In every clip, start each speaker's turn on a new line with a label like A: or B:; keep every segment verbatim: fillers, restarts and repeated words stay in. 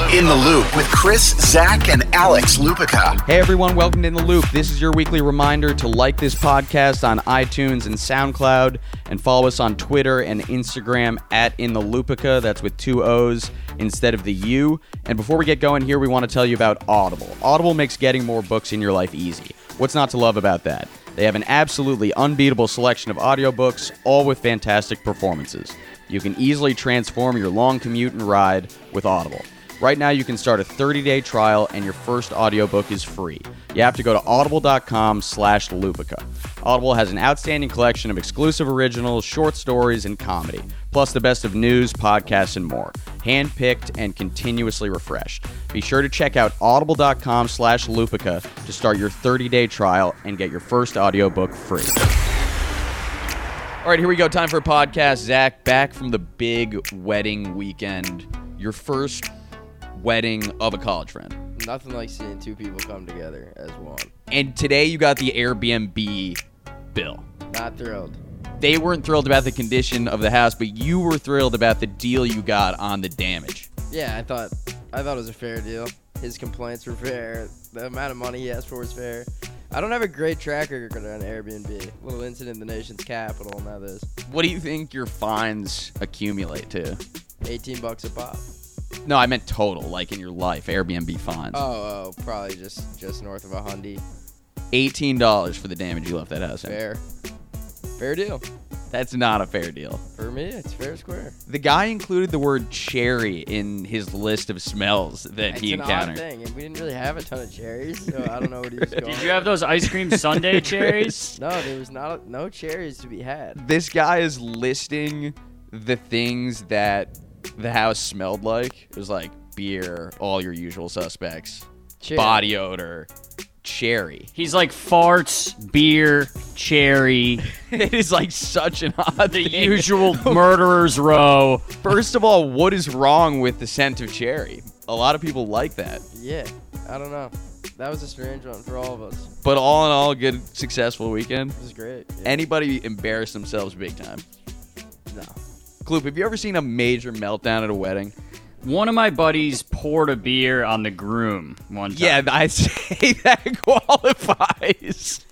A: In the Loop with Chris, Zach, and Alex Lupica.
B: Hey everyone, welcome to In the Loop. This is your weekly reminder to like this podcast on iTunes and SoundCloud, and follow us on Twitter and Instagram at In the Lupica. That's with two O's instead of the U. And before we get going here, we want to tell you about Audible. Audible makes getting more books in your life easy. What's not to love about that? They have an absolutely unbeatable selection of audiobooks, all with fantastic performances. You can easily transform your long commute and ride with Audible. Right now, you can start a thirty-day trial, and your first audiobook is free. You have to go to audible.com slash Lupica. Audible has an outstanding collection of exclusive originals, short stories, and comedy, plus the best of news, podcasts, and more, handpicked and continuously refreshed. Be sure to check out audible.com slash Lupica to start your thirty-day trial and get your first audiobook free. All right, here we go. Time for a podcast. Zach, back from the big wedding weekend. Your first wedding of a college friend.
C: Nothing like seeing two people come together as one.
B: And today you got the Airbnb bill.
C: Not thrilled.
B: They weren't thrilled about the condition of the house, but you were thrilled about the deal you got on the damage.
C: Yeah, I thought I thought it was a fair deal. His complaints were fair. The amount of money he asked for was fair. I don't have a great track record on Airbnb. Little incident in the nation's capital, now this.
B: What do you think your fines accumulate to?
C: eighteen bucks a pop.
B: No, I meant total, like in your life, Airbnb fines.
C: Oh, oh, probably just, just north of a hundy.
B: eighteen dollars for the damage you left that house in.
C: Fair. Fair deal.
B: That's not a fair deal.
C: For me, it's fair square.
B: The guy included the word cherry in his list of smells that
C: It's
B: he
C: an
B: encountered.
C: odd thing, and we didn't really have a ton of cherries, so I don't know what he was going.
D: Did you have those ice cream sundae cherries?
C: No, there was not no cherries to be had.
B: This guy is listing the things that the house smelled like. It was like beer, all your usual suspects,
C: Cherry.
B: body odor, cherry.
D: He's like farts, beer, cherry,
B: It is like such an odd
D: the
B: thing.
D: usual murderer's row.
B: First of all, what is wrong with the scent of cherry? A lot of people like that.
C: Yeah, I don't know. That was a strange one for all of us.
B: But all in all, a good, successful weekend.
C: It was great. Yeah.
B: Anybody embarrass themselves big time?
C: No.
B: Kloop, have you ever seen a major meltdown at a wedding?
D: One of my buddies poured a beer on the groom one time.
B: Yeah, I'd say that qualifies.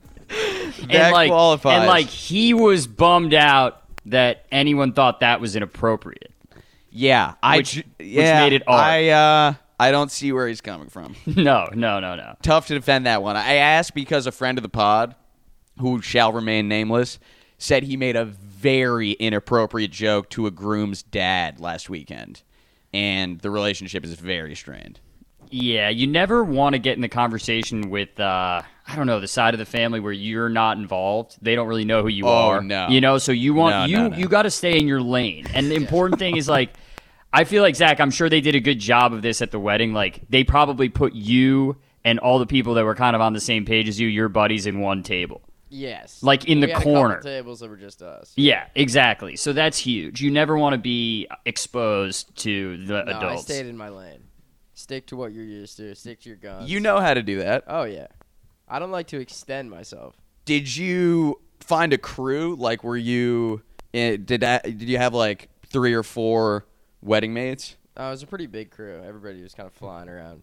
B: that
D: and like,
B: qualifies.
D: And like he was bummed out that anyone thought that was inappropriate.
B: yeah, I
D: Which-
B: ju-
D: which
B: yeah,
D: made it art.
B: I uh, I don't see where he's coming from.
D: No, no, no, no.
B: Tough to defend that one. I asked because a friend of the pod, who shall remain nameless, said he made a very inappropriate joke to a groom's dad last weekend, and the relationship is very strained.
D: Yeah, you never want to get in the conversation with, uh, I don't know, the side of the family where you're not involved. They don't really know who you
B: Oh,
D: are.
B: no.
D: You know, so you want
B: No,
D: you
B: no, no.
D: you got to stay in your lane. And the important thing is like, I feel like Zach, I'm sure they did a good job of this at the wedding. Like they probably put you and all the people that were kind of on the same page as you, your buddies, in one table.
C: Yes.
D: Like in
C: We
D: the
C: had a couple
D: corner.
C: tables that were just us.
D: Yeah, exactly. So that's huge. You never want to be exposed to the
C: No, I
D: adults.
C: stayed in my lane. Stick to what you're used to. Stick to your guns.
B: You know how to do that.
C: Oh yeah. I don't like to extend myself.
B: Did you find a crew? Like, were you eh, did that? Did you have like three or four wedding mates?
C: Oh, it was a pretty big crew. Everybody was kind of flying around.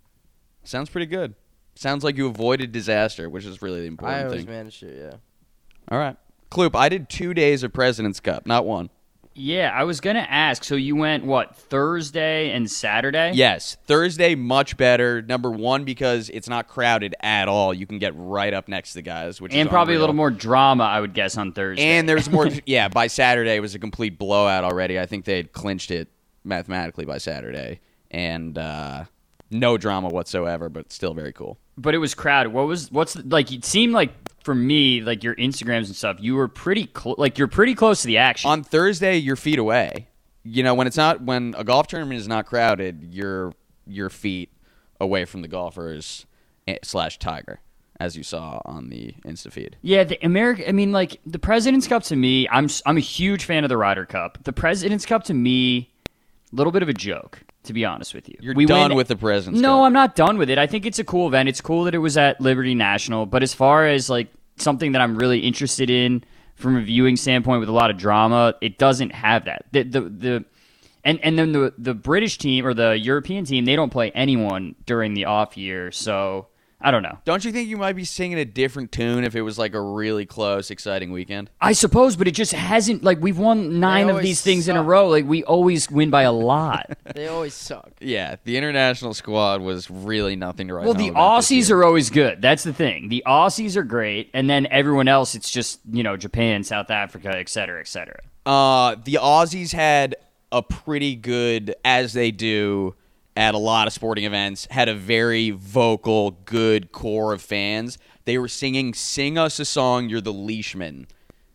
B: Sounds pretty good. Sounds like you avoided disaster, which is really the
C: I
B: important
C: always
B: thing.
C: managed to, yeah.
B: All right, Kloop, I did two days of President's Cup, not one.
D: Yeah, I was going to ask. So you went, what, Thursday and Saturday?
B: Yes, Thursday much better. Number one, because it's not crowded at all. You can get right up next to the guys, which
D: And
B: is
D: probably a
B: unreal.
D: little more drama, I would guess, on Thursday.
B: And there's more. Yeah, by Saturday it was a complete blowout already. I think they had clinched it mathematically by Saturday, and uh, no drama whatsoever, but still very cool.
D: But it was crowded. What was, what's, the, like, it seemed like, for me, like, your Instagrams and stuff, you were pretty, cl- like, you're pretty close to the action.
B: On Thursday, you're feet away. You know, when it's not when a golf tournament is not crowded, you're your feet away from the golfers eh, slash Tiger, as you saw on the Insta feed.
D: Yeah, the America. I mean, like the President's Cup to me, I'm I'm a huge fan of the Ryder Cup. The President's Cup to me, a little bit of a joke, to be honest with you.
B: You're
D: We
B: done
D: win-
B: with the President's
D: No,
B: Cup.
D: I'm not done with it. I think it's a cool event. It's cool that it was at Liberty National, but as far as like something that I'm really interested in from a viewing standpoint with a lot of drama, it doesn't have that. The the, the And and then the the British team or the European team, they don't play anyone during the off year. So I don't know.
B: Don't you think you might be singing a different tune if it was like a really close, exciting weekend?
D: I suppose, but it just hasn't. Like we've won nine of
C: always
D: these things in a
C: suck.
D: row. Like we always win by a lot.
C: They always suck.
B: Yeah, the international squad was really nothing to write
D: Well,
B: home
D: the
B: about this
D: Aussies
B: year.
D: are always good. That's the thing. The Aussies are great, and then everyone else, it's just you know Japan, South Africa, et cetera, et cetera.
B: Uh, the Aussies had a pretty good, as they do at a lot of sporting events, had a very vocal, good core of fans. They were singing "Sing Us a Song, You're the Leishman,"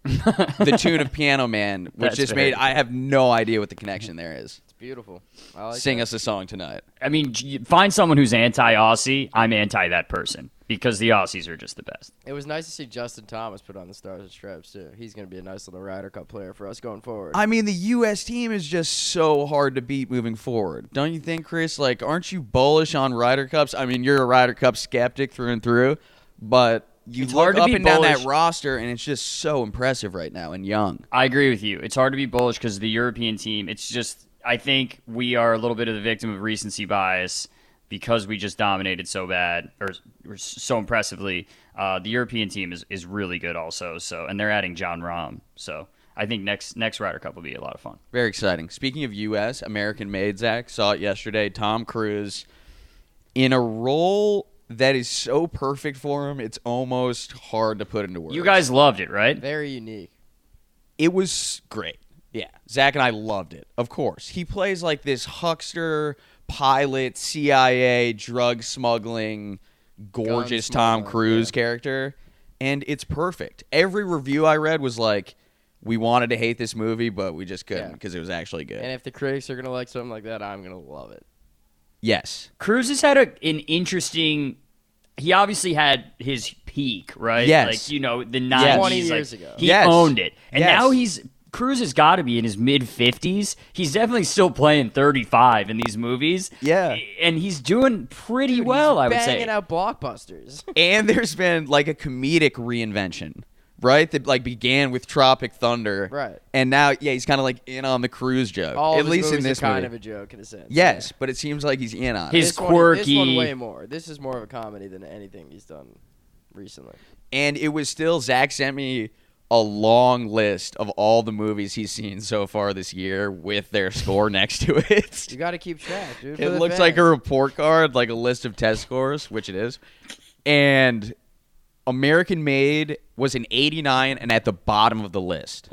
B: the tune of Piano Man, which
D: That's
B: just
D: very
B: made, I have no idea what the connection there is.
C: It's beautiful. I like
B: Sing
C: that.
B: us a song tonight.
D: I mean, j- find someone who's anti-Aussie. I'm anti that person because the Aussies are just the best.
C: It was nice to see Justin Thomas put on the Stars and Stripes, too. He's going to be a nice little Ryder Cup player for us going forward.
B: I mean, the U S team is just so hard to beat moving forward. Don't you think, Chris? Like, aren't you bullish on Ryder Cups? I mean, you're a Ryder Cup skeptic through and through, but you
D: It's
B: look
D: hard to
B: up
D: be
B: and down
D: bullish.
B: that roster, and it's just so impressive right now and young.
D: I agree with you. It's hard to be bullish because the European team, it's just, I think we are a little bit of the victim of recency bias because we just dominated so bad or, or so impressively. Uh, the European team is, is really good also, so and they're adding John Rahm. So I think next next Ryder Cup will be a lot of fun.
B: Very exciting. Speaking of U S, American Made, Zach, saw it yesterday. Tom Cruise in a role that is so perfect for him, it's almost hard to put into words.
D: You guys loved it, right?
C: Very unique.
B: It was great. Yeah. Zach and I loved it. Of course. He plays like this huckster, pilot, C I A, drug smuggling, gorgeous Tom
C: smuggler,
B: Cruise
C: yeah.
B: character. And it's perfect. Every review I read was like, we wanted to hate this movie, but we just couldn't
C: Yeah.
B: because it was actually good.
C: And if the critics are going to like something like that, I'm going to love it.
B: Yes.
D: Cruz has had a, an interesting. He obviously had his peak, right?
B: Yes.
D: Like you know the nineties.
C: twenty
D: like,
C: years ago.
D: he
B: Yes.
D: owned it, and
B: Yes.
D: now he's Cruz has got to be in his mid fifties. He's definitely still playing thirty-five in these movies.
B: Yeah.
D: and he's doing pretty
C: Dude,
D: well.
C: he's
D: I would
C: banging
D: say.
C: out blockbusters.
B: And there's been like a comedic reinvention, right? That like began with Tropic Thunder.
C: Right.
B: And now, yeah, he's kind of like in on the Cruise joke.
C: All
B: At
C: of his
B: least in
C: movies
B: this
C: are kind
B: movie.
C: of a joke in a sense.
B: Yes,
C: Yeah.
B: but it seems like he's in on it.
D: His
C: This one- this
D: quirky-
C: one way more. This is more of a comedy than anything he's done recently.
B: And it was still, Zach sent me a long list of all the movies he's seen so far this year with their score next to it.
C: You got to keep track, dude. for
B: It
C: the
B: looks like a
C: fans.
B: report card, like a list of test scores, which it is. And American Made was an eighty-nine and at the bottom of the list.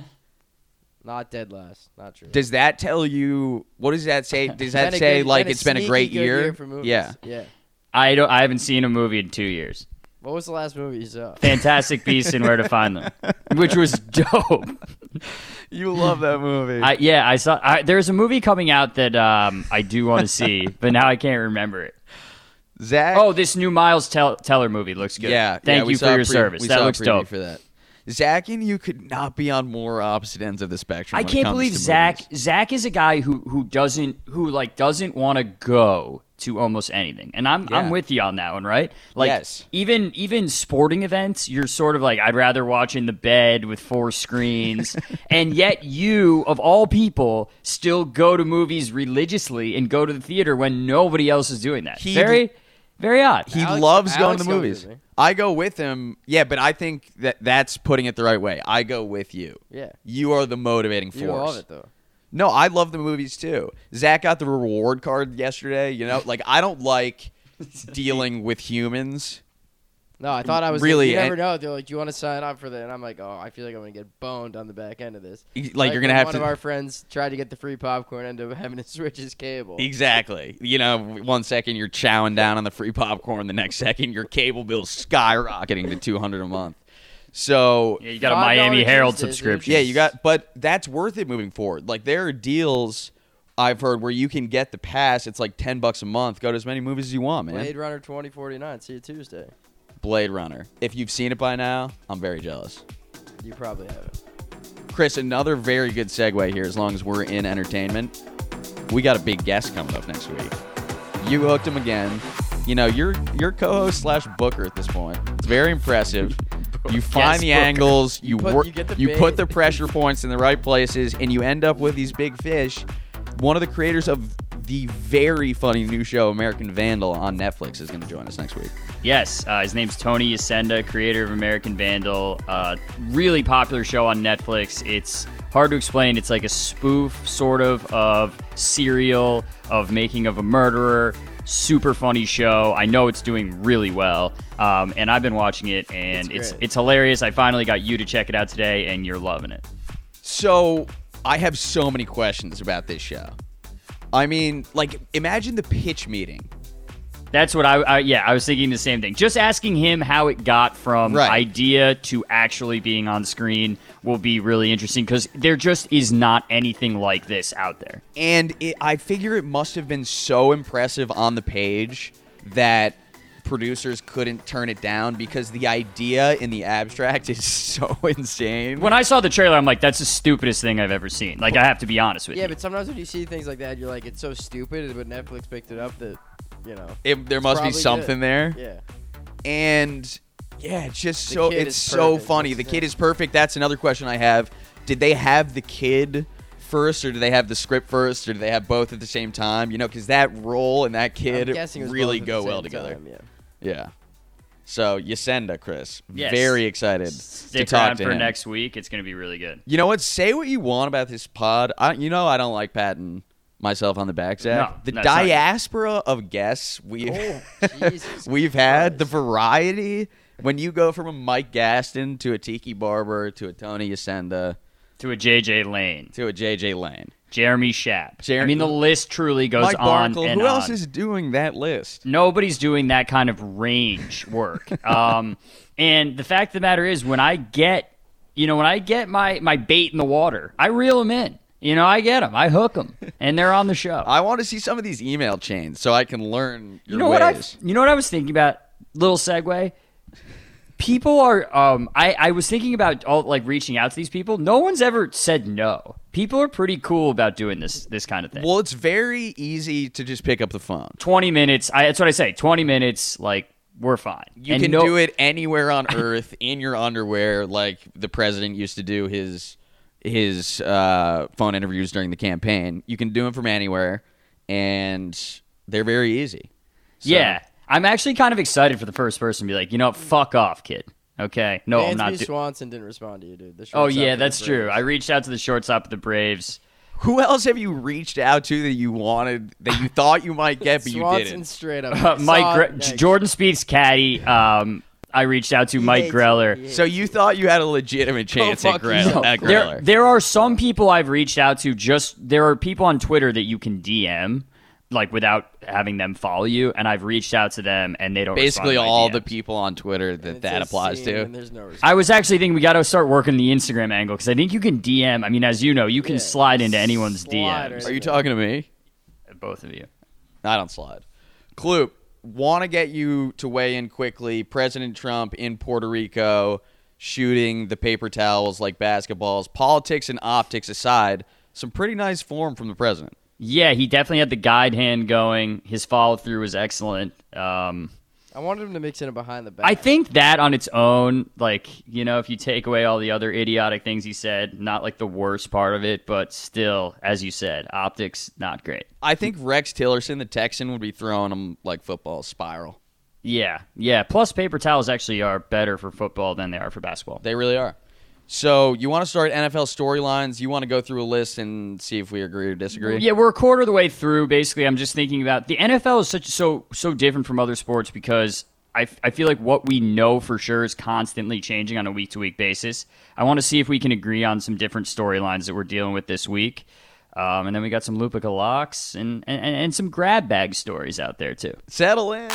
C: Not dead last. Not true.
B: Does that tell you, what does that say? Does
C: Been
B: that
C: a
B: say
C: good-
B: like
C: been
B: it's been a
C: sneaky
B: great
C: good
B: year?
C: for movies.
B: Yeah.
C: Yeah.
D: I don't. I haven't seen a movie in two years.
C: What was the last movie you saw?
D: Fantastic Beasts and Where to Find Them, which was dope.
B: You love that movie.
D: I, yeah, I saw. I, there's a movie coming out that um, I do want to see, but now I can't remember it.
B: Zach.
D: Oh, this new Miles Tel- Teller movie looks good.
B: yeah.
D: Thank
B: yeah, we
D: you
B: saw
D: for
B: a
D: your
B: pre-
D: service.
B: we
D: That
B: saw a
D: looks
B: preview
D: dope.
B: for that. Zach and you could not be on more opposite ends of the spectrum.
D: I
B: when it
D: can't
B: comes
D: believe
B: to
D: Zach.
B: movies.
D: Zach is a guy who who doesn't who like doesn't want to go to almost anything, and I'm
B: Yeah.
D: I'm with you on that one, right? Like
B: Yes.
D: even even sporting events, you're sort of like I'd rather watch in the bed with four screens, and yet you of all people still go to movies religiously and go to the theater when nobody else is doing that.
B: He-
D: very very odd.
B: He
C: Alex-
B: loves going
C: Alex
B: to the
C: goes
B: movies.
C: with me.
B: I go with him. Yeah, but I think that that's putting it the right way. I go with you.
C: Yeah.
B: You are the motivating force.
C: You love it, though.
B: No, I love the movies too. Zach got the reward card yesterday. You know, like I don't like dealing with humans.
C: No, I thought I was
B: Really,
C: You never
B: and-
C: know. They're like, "Do you want to sign up for that?" And I'm like, "Oh, I feel like I'm gonna get boned on the back end of this."
B: Like, you're gonna
C: when
B: have
C: one
B: to.
C: of our friends tried to get the free popcorn, ended up having to switch his cable.
B: Exactly. You know, one second you're chowing down on the free popcorn, the next second your cable bill's skyrocketing to two hundred a month. So
D: Yeah, you got a
C: Five
D: Miami
C: dollar
D: Herald
C: Tuesdays, dude.
D: subscription.
B: yeah, you got, but that's worth it moving forward. Like there are deals I've heard where you can get the pass. It's like ten bucks a month. Go to as many movies as you want, man.
C: Blade Runner twenty forty-nine. See you Tuesday.
B: Blade Runner. If you've seen it by now, I'm very jealous.
C: You probably haven't.
B: Chris, another very good segue here. As long as we're in entertainment, we got a big guest coming up next week. You hooked him again. You know, you're you're co-host slash booker at this point. It's very impressive. You find
D: Yes,
B: the
D: booker.
B: angles, you
C: put-
B: work,
C: you get the
B: you
C: bait.
B: put the pressure points in the right places, and you end up with these big fish. one of the creators of the very funny new show American Vandal on Netflix is going to join us next week.
D: Yes, uh, his name's Tony Yacenda, creator of American Vandal. Uh, really popular show on Netflix. It's hard to explain. It's like a spoof, sort of, of Serial, of Making of a Murderer. Super funny show. I know it's doing really well, um, and I've been watching it, and it's, it's it's hilarious. I finally got you to check it out today, and you're loving it.
B: So I have so many questions about this show. I mean, like, imagine the pitch meeting.
D: That's what I, I yeah, I was thinking the same thing. Just asking him how it got from
B: Right.
D: idea to actually being on screen will be really interesting because there just is not anything like this out there.
B: And it, I figure it must have been so impressive on the page that producers couldn't turn it down because the idea in the abstract is so insane.
D: When I saw the trailer, I'm like, that's the stupidest thing I've ever seen. Like, I have to be honest with
C: Yeah,
D: you.
C: but sometimes when you see things like that, you're like, it's so stupid, but Netflix picked it up that, you know.
B: It, there must be
C: probably
B: something
C: good.
B: there.
C: Yeah.
B: And yeah, it's just
C: The
B: so
C: kid
B: it's
C: is
B: so
C: perfect.
B: funny. The
C: That's
B: kid
C: it.
B: is perfect. That's another question I have. Did they have the kid first, or do they have the script first, or do they have both at the same time? You know, because that role and that kid
C: I'm guessing it was
B: really
C: both at
B: go
C: the
B: well
C: same
B: together.
C: time, yeah.
B: Yeah. So Yacenda, Chris,
D: Yes.
B: very excited
D: Stick
B: to talk
D: around
B: to
D: for
B: him.
D: next week. It's going to be really good.
B: You know what? Say what you want about this pod. I, you know, I don't like patting myself on the back, Zach.
D: No,
B: the
D: that's not-
B: diaspora of guests we've
C: Oh, Jesus
B: we've had, the
C: Christ.
B: variety. When you go from a Mike Gaston to a Tiki Barber to a Tony Yacenda
D: To a J J Lane,
B: to a J J Lane,
D: Jeremy Schaap.
B: Jer-
D: I mean, the list truly goes
B: Mike
D: on
B: Barkle.
D: and
B: Who else
D: on.
B: is doing that list?
D: Nobody's doing that kind of range work. Um, and the fact of the matter is, when I get, you know, when I get my, my bait in the water, I reel them in. You know, I get them, I hook them, and they're on the show.
B: I want to see some of these email chains so I can learn your
D: you know what I?
B: ways.
D: You know what I was thinking about? Little segue. People are. Um, I I was thinking about all like reaching out to these people. No one's ever said no. People are pretty cool about doing this this kind of thing.
B: Well, it's very easy to just pick up the phone.
D: Twenty minutes. I, that's what I say. Twenty minutes. Like we're fine.
B: You
D: And
B: can
D: no-
B: do it anywhere on earth in your underwear, like the president used to do his his uh, phone interviews during the campaign. You can do them from anywhere, and they're very easy. So-
D: Yeah, I'm actually kind of excited for the first person to be like, you know, fuck off, kid. Okay, no, I'm
C: Anthony
D: not. Do-
C: Swanson didn't respond to you, dude. The
D: oh
C: shortstop
D: yeah,
C: for the
D: that's true.
C: Braves.
D: I reached out to the shortstop of the Braves.
B: Who else have you reached out to that you wanted, that you thought you might get, but you
C: Swanson
B: didn't?
C: straight up.
D: Uh, Mike
C: Saw-
D: Gre-
C: yeah,
D: Jordan Spieth's caddy. Um, I reached out to
C: he
D: Mike
C: hates
D: Greller.
C: you. He
B: So you thought you had a legitimate chance at,
C: fuck
B: Gre-
C: yourself.
B: at
D: There,
B: Greller.
D: there are some people I've reached out to. Just there are people on Twitter that you can D M, like without having them follow you, and I've reached out to them, and they don't.
B: Basically,
D: respond to my
B: all
D: D
B: the
D: Ms.
B: people on Twitter
C: And
B: that
C: it
B: that
C: says
B: applies
C: seen,
B: to.
C: and there's no response.
D: I was actually thinking we got to start working the Instagram angle because I think you can D M. I mean, as you know, you can
C: Yeah,
D: slide into anyone's
C: slide
D: D Ms.
C: right
B: Are you talking to me?
D: Both of you.
B: I don't slide. Kloop, want to get you to weigh in quickly. President Trump in Puerto Rico shooting the paper towels like basketballs. Politics and optics aside, some pretty nice form from the president.
D: Yeah, he definitely had the guide hand going. His follow through was excellent. Um,
C: I wanted him to mix in a behind the back.
D: I think that on its own, like, you know, if you take away all the other idiotic things he said, not like the worst part of it, but still, as you said, optics, not great.
B: I think Rex Tillerson, the Texan, would be throwing them like football spiral.
D: Yeah, yeah. Plus, paper towels actually are better for football than they are for basketball.
B: They really are. So you want to start N F L storylines? You want to go through a list and see if we agree or disagree?
D: Yeah, we're a quarter of the way through. Basically, I'm just thinking about the N F L is such so so different from other sports because I, I feel like what we know for sure is constantly changing on a week to week basis. I want to see if we can agree on some different storylines that we're dealing with this week. Um, and then we got some Lupica locks and, and, and some grab bag stories out there too.
B: Settle in.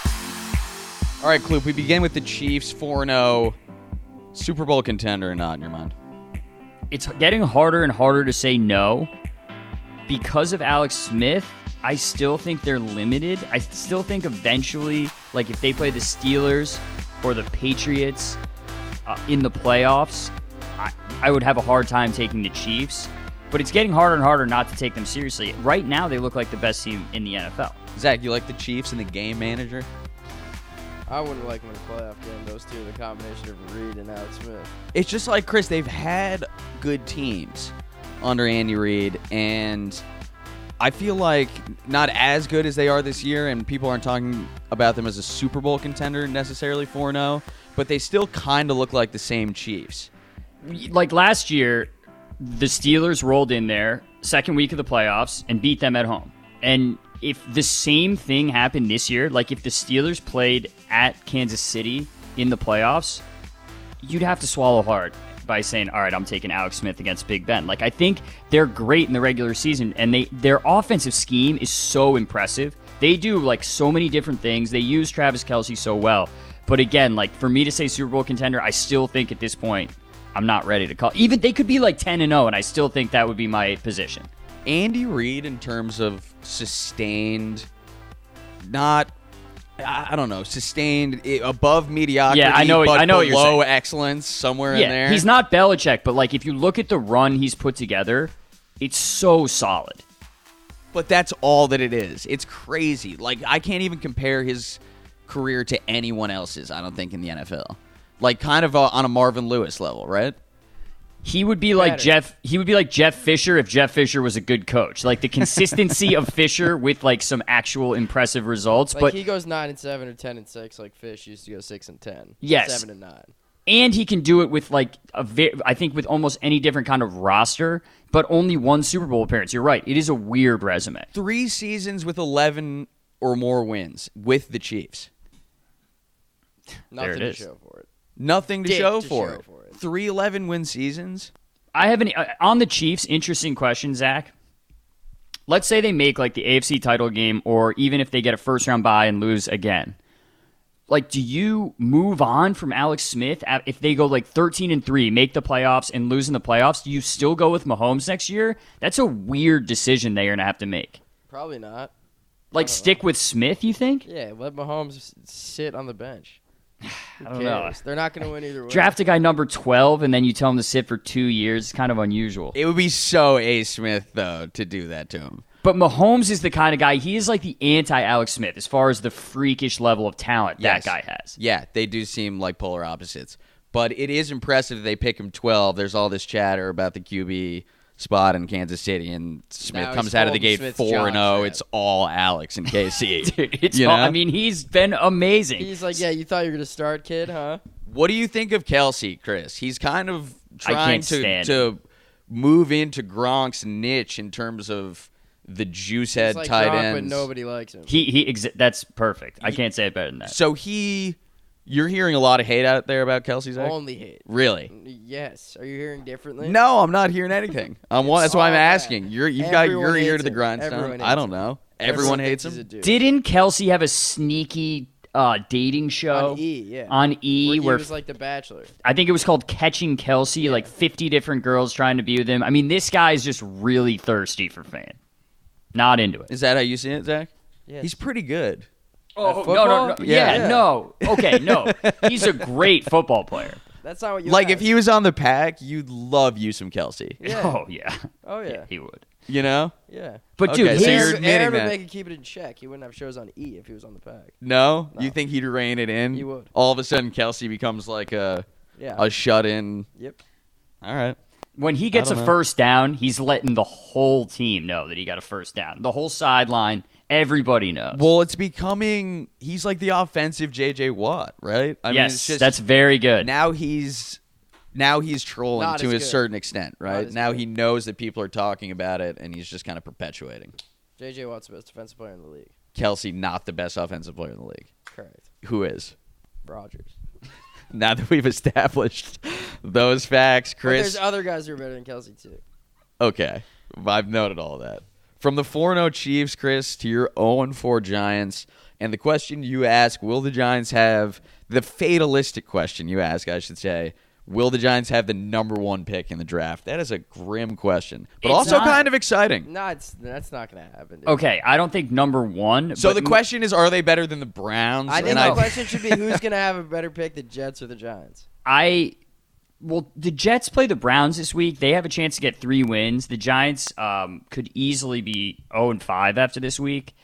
B: All right, Kloop, we begin with the Chiefs four and oh. Super Bowl contender or not in your mind?
D: It's getting harder and harder to say no. Because of Alex Smith, I still think they're limited. I still think eventually, like if they play the Steelers or the Patriots uh, in the playoffs, I, I would have a hard time taking the Chiefs. But it's getting harder and harder not to take them seriously. Right now, they look like the best team in the N F L.
B: Zach, you like the Chiefs and the game manager?
C: I wouldn't like them in a playoff game. Those two are the combination of Reed and Alex Smith.
B: It's just like, Chris, they've had good teams under Andy Reid, and I feel like not as good as they are this year, and people aren't talking about them as a Super Bowl contender necessarily four and oh, but they still kind of look like the same Chiefs.
D: Like last year, the Steelers rolled in there second week of the playoffs and beat them at home. And if the same thing happened this year, like if the Steelers played at Kansas City in the playoffs, you'd have to swallow hard by saying, all right, I'm taking Alex Smith against Big Ben. Like, I think they're great in the regular season, and they their offensive scheme is so impressive. They do, like, so many different things. They use Travis Kelce so well. But again, like, for me to say Super Bowl contender, I still think at this point, I'm not ready to call. Even they could be like ten and oh, and I still think that would be my position.
B: Andy Reid, in terms of sustained, not, I don't know, sustained above mediocrity,
D: Yeah, I know-
B: but
D: I know what you're
B: below
D: saying.
B: excellence, somewhere
D: Yeah,
B: in there.
D: he's not Belichick, but like if you look at the run he's put together, it's so solid.
B: But that's all that it is. It's crazy. Like, I can't even compare his career to anyone else's, I don't think, in the N F L. Like, kind of uh, on a Marvin Lewis level, right?
D: He would be like
C: Better.
D: Jeff. He would be like Jeff Fisher if Jeff Fisher was a good coach. Like the consistency of Fisher with like some actual impressive results.
C: Like
D: but
C: he goes nine and seven or ten and six, like Fish used to go six and ten.
D: Yes.
C: seven and nine.
D: and he can do it with like a ve- I think with almost any different kind of roster. But only one Super Bowl appearance. You're right. It is a weird resume.
B: Three seasons with eleven or more wins with the Chiefs.
C: Nothing
D: it
C: to
D: is.
C: show for it.
B: Nothing to,
C: Dick
B: show,
C: to
B: for,
C: show
B: it.
C: for it.
B: Three eleven-win seasons.
D: I have an uh, on the Chiefs. Interesting question, Zach. Let's say they make like the A F C title game, or even if they get a first round bye and lose again. Like, do you move on from Alex Smith at- if they go like thirteen and three, make the playoffs, and lose in the playoffs? Do you still go with Mahomes next year? That's a weird decision they're gonna have to make.
C: Probably not.
D: Like, stick with Smith, you think?
C: Yeah, let Mahomes s- sit on the bench. Who
D: I don't know.
C: cares? They're not going to win either way.
D: Draft a guy number twelve, and then you tell him to sit for two years. It's kind of unusual.
B: It would be so A. Smith, though, to do that to him.
D: But Mahomes is the kind of guy, he is like the anti-Alex Smith as far as the freakish level of talent
B: Yes.
D: that guy has.
B: Yeah, they do seem like polar opposites. But it is impressive that they pick him twelve. There's all this chatter about the Q B spot in Kansas City, and Smith
C: Now
B: comes
C: he's
B: out of the
C: holding
B: gate
C: Smith's
B: four and
C: job,
B: oh.
C: Fred.
B: It's all Alex and K C.
D: Dude, it's
B: You
D: all,
B: know?
D: I mean, he's been amazing.
C: He's like, yeah, you thought you were going to start, kid, huh?
B: What do you think of Kelsey, Chris? He's kind of
D: I
B: trying
D: can't
B: to
D: stand
B: to move into Gronk's niche in terms of the juice head
C: He's like
B: tight
C: Gronk,
B: ends.
C: but nobody likes him.
D: he he exa- that's perfect. I can't say it better than that.
B: So he, you're hearing a lot of hate out there about Kelsey, Zach?
C: Only hate.
B: Really?
C: Yes. Are you hearing differently?
B: No, I'm not hearing anything. I'm one, that's why I'm
C: all bad.
B: asking. You're you've got
C: Everyone
B: your ear
C: hates
B: to the
C: him.
B: grindstone.
C: Everyone
B: I
C: hates
B: don't
C: him.
B: know. Everyone hates
C: thinks he's a
B: him.
C: dude.
D: Didn't Kelsey have a sneaky uh, dating show
C: On E, yeah.
D: on E
C: Where he
D: where
C: was like the Bachelor.
D: I think it was called Catching Kelsey, like fifty different girls trying to be with him. I mean, this guy is just really thirsty for fame. Not into it.
B: Is that how you see it, Zach?
C: Yes.
B: He's pretty good.
D: Oh, no, no,
C: football?
D: no. Yeah,
B: Yeah.
D: no. Okay, no. He's a great football player.
C: That's not what you
B: Like if
C: asked.
B: he was on the pack, you'd love you some Kelsey.
C: Yeah.
D: Oh, yeah.
C: Oh, yeah.
D: He would.
B: You know?
C: Yeah.
D: But,
B: Okay,
D: dude,
B: so
D: his,
B: you're
C: Aaron,
B: admitting
C: Aaron would
B: that.
C: make it keep it in check. He wouldn't have shows on E if he was on the pack.
B: No?
C: No.
B: You think he'd rein it in?
C: He would.
B: All of a sudden, Kelsey becomes like a
C: Yeah.
B: a shut-in.
C: Yep.
B: All right.
D: when he gets a
B: don't know.
D: first down, he's letting the whole team know that he got a first down. The whole sideline, everybody knows.
B: Well, it's becoming he's like the offensive J J Watt, right? I mean,
D: yes,
B: it's just
D: that's very good.
B: now he's now he's trolling
C: Not
B: to
C: as
B: a
C: good.
B: certain extent, right?
C: as
B: Now
C: good.
B: he knows that people are talking about it, and he's just kind of perpetuating.
C: J J Watt's the best defensive player in the league.
B: Kelsey, not the best offensive player in the league.
C: Correct.
B: Who is?
C: Rogers.
B: Now that we've established those facts,
C: But
B: Chris.
C: there's other guys who are better than Kelsey, too.
B: Okay, I've noted all that. From the four and oh Chiefs, Chris, to your oh and four Giants, and the question you ask, will the Giants have, the fatalistic question you ask, I should say, will the Giants have the number one pick in the draft? That is a grim question, but
D: It's
B: also
D: not.
B: kind of exciting.
C: No, it's, that's not going to happen. dude.
D: Okay, I don't think number one.
B: So
D: but
B: the question is, are they better than the Browns?
C: I think
B: And
C: the question should be who's going to have a better pick, the Jets or the Giants?
D: I well, the Jets play the Browns this week. They have a chance to get three wins. The Giants um, could easily be zero and five after this week,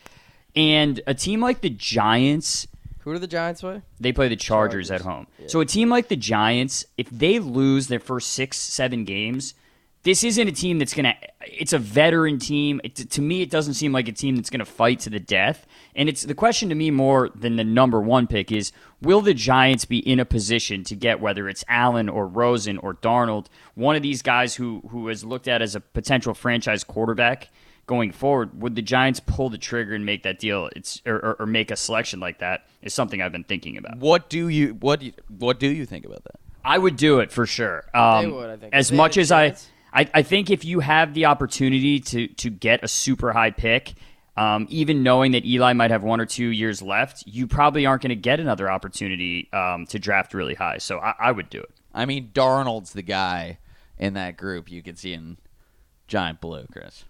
D: and a team like the Giants,
C: Who do the Giants play?
D: they play the Chargers,
C: Chargers.
D: at home.
C: Yeah.
D: So a team like the Giants, if they lose their first six, seven games, this isn't a team that's going to – it's a veteran team. It, to me, it doesn't seem like a team that's going to fight to the death. And it's the question to me more than the number one pick is, will the Giants be in a position to get, whether it's Allen or Rosen or Darnold, one of these guys who who is looked at as a potential franchise quarterback going forward? Would the Giants pull the trigger and make that deal? It's or, or, or make a selection like that is something I've been thinking about.
B: What do you what do you, what do you think about that?
D: I would do it for sure. Um,
C: They would, I think.
D: As
C: They
D: much
C: had a
D: as I,
C: chance.
D: I, I think if you have the opportunity to to get a super high pick, um, even knowing that Eli might have one or two years left, you probably aren't going to get another opportunity um, to draft really high. So I, I would do it.
B: I mean, Darnold's the guy in that group you could see in Giant Blue, Chris.